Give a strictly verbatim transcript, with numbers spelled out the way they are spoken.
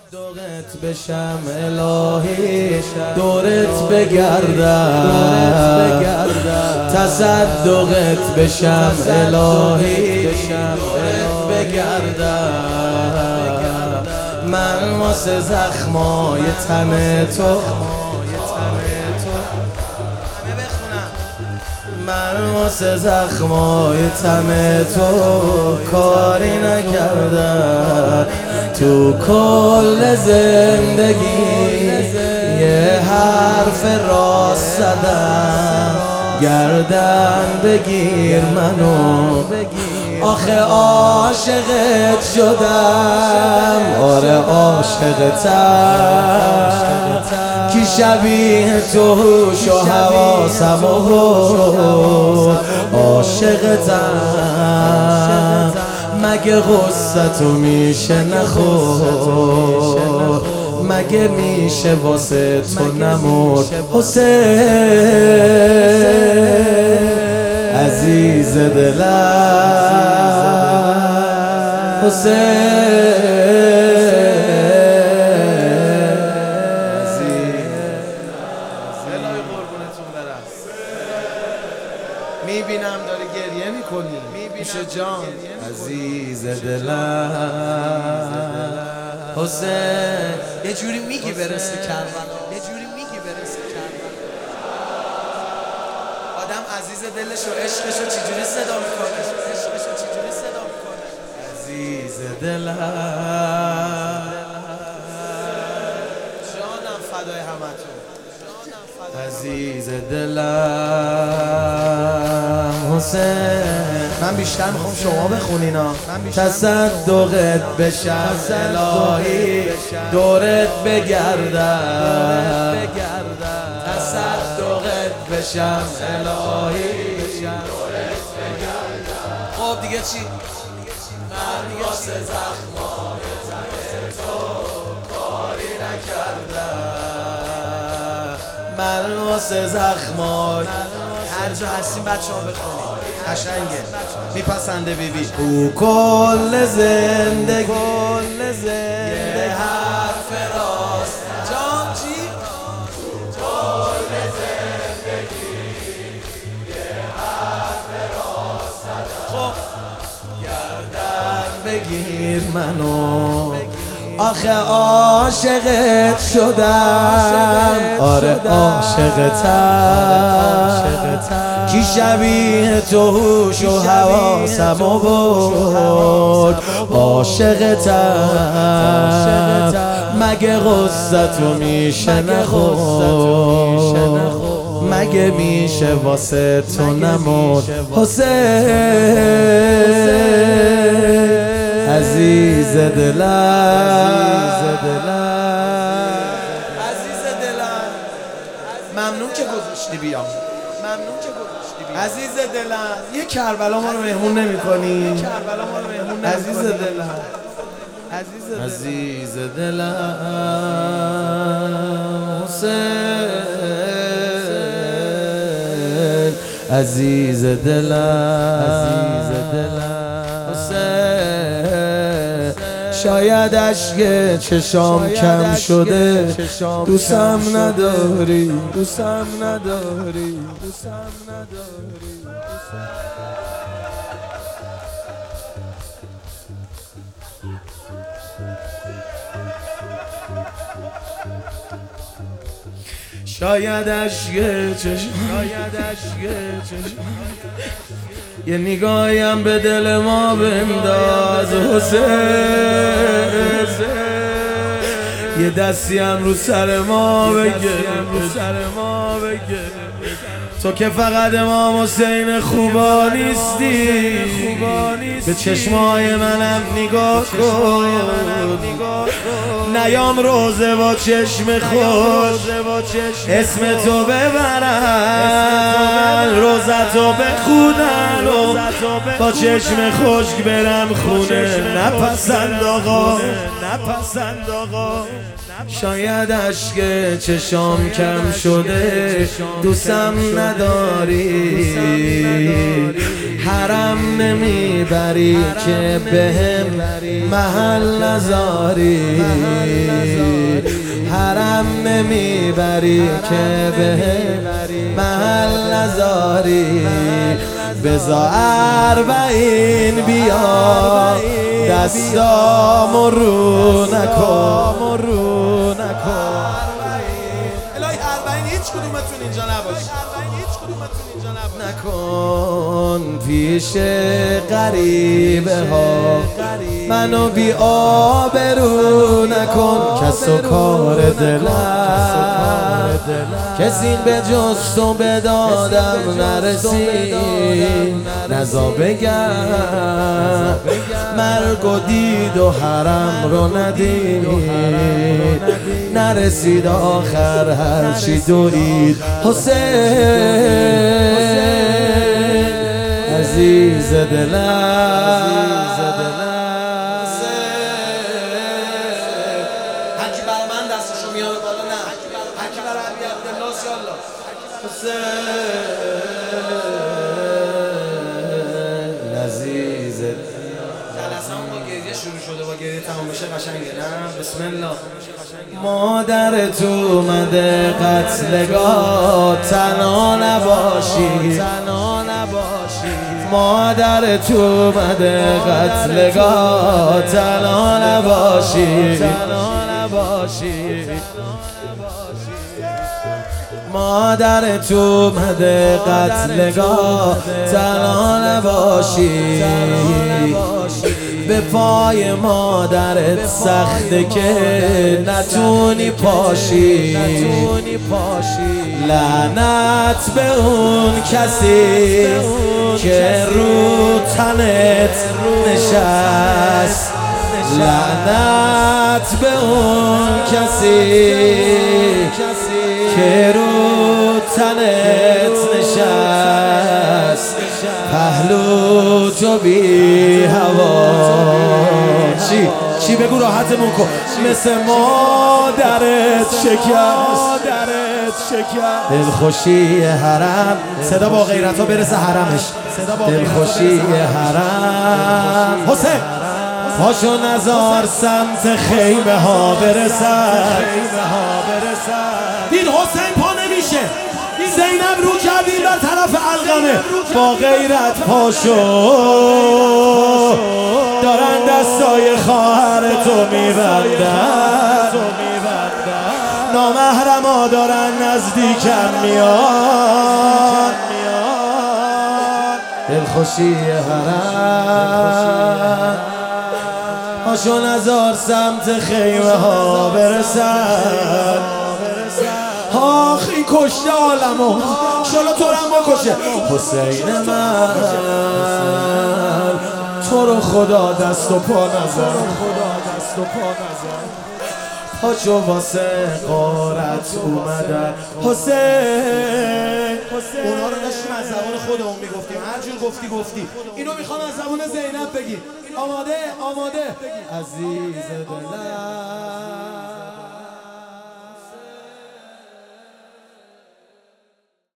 تصدقت بشم الهی دورت بگردم، تصدقت بشم الهی دورت بگردم. من واسه زخمای تن تو من واسه زخمای تن تو کاری نکردم. تو کل زندگی یه حرف راست زدم، گردن بگیر منو آخه عاشقت شدم. آره عاشقتم کی شبیه تو هوش و حواسم و بود. عاشقتم مگه غصتو میشه نخور، مگه میشه واسه تو نمرد حسین عزیز دلم حسین. میبینم داری گریه میکنی میشه جان عزیز دلم حسین. یه جوری میگی برسه کربلا، یه جوری میگی برسه کربلا. آدم عزیز دلشو عشقشو چجوری صدا میکنه، عشقشو چجوری صدا میکنه عزیز دلم. جانم فدای همتون عزیز دلم حسین. من بیشتر میخوام شما بخونینا. تصدقت بشم الهی دورت بگردم، تصدقت بشم الهی دورت بگردم. خب دیگه چی؟ من واسه زخمای تن تو کاری نکردم. من واسه زخمای هر جا هستیم بچه ها بخونید قشنگه میپسنده بیبی. تو کل زندگی کل زندگی یه حرف راست جان چی؟ کل زندگی یه حرف راست خب گردن بگیر منو آخه عاشقت شدم. آره عاشقتم کی شبیه تو هوش و حواسم و بود. عاشقتم مگه غصتو میشه نخور، مگه میشه واسه تو نمرد حسین عزیز دلم عزیز دلم. ممنون که گذاشتی بیام، ممنون که گذاشتی بیام عزیز دلم. یه کربلا ما رو مهمون نمی کنی؟ یه کربلا ما رو مهمون نمی عزیز دلم عزیز دلم حسین عزیز دلم عزیز دلم حسین. شاید اشک چشام کم شده دوستم نداری، دوستم نداری، دوستم نداری. شاید اشک چشام شاید اشک چشام یه نگاهیم به دل ما بنداز حسین. یه دستیم رو سر ما بگه، رو سر ما بگه تو که فقط امام حسین خوبا نیستی. به چشمای منم نگاه کن، نیام روزه با چشم خوش اسم تو ببرن، روزتو بخونن و با چشم خشک برم خونه. نپسند آقا، نپسند آقا. شاید اشک چشام کم شده دوستم نداری، حرم نمیبری که بهم محل نذاری. دلم نمیبری که به محل نزاری بزا اربعین بیا دستامو رو نکن الهی اربعین هیچ کدومتون اینجا نباشی نکن پیش غریبه ها منو بی آبرو نکن کس و کار دلم کسی به جز تو به دادم نرسید نزا بگم مرگ و دید و حرم رو ندید نرسید آخر هرچی دوید حسین عزیز دلم هرکی برای من دستشو میاره بالا نه هرکی برای علی عبدالله سیالله حسین عزیز جلسه همون با گریه شروع شده با گریه تمام بشه قشنگه نه بسم الله مادرت اومده قتلگاه تنها نباشی مادرت اومده قتلگاه تنها نباشی مادرت اومده قتلگاه تنها نباشی به پای مادرت سخته که نتونی پاشی لعنت به اون کسی که رو تنت نشست لعنت به اون کسی که رو تنت نشست پهلو تو بی هوا چی؟ چی بگو راحتمون کن مثل مادرت شکست دلخوشی حرم صدا با غیرت ها برسه حرمش دلخوشی حرم حسین پاشو نزار سمت خیمه ها برسد دین حسین پا نمیشه زینب رو کردیم بر طرف علقمه با غیرت پاشو دارن دستای خواهرتو میبندن نامحرما دارن نزدیکم میان دلخوشی حرم پاشو نزار سمت خیمه ها برسد آخ این کشته عالمو شالا تو رم بکشه حسین من تو رو خدا دست و پا نزن پاچو واسه قارت اومدن حسین اونا رو داشتیم از زبان خودمون میگفتیم هر جور گفتی گفتی اینو میخوام از زبان زینب بگی آماده آماده عزیز دلم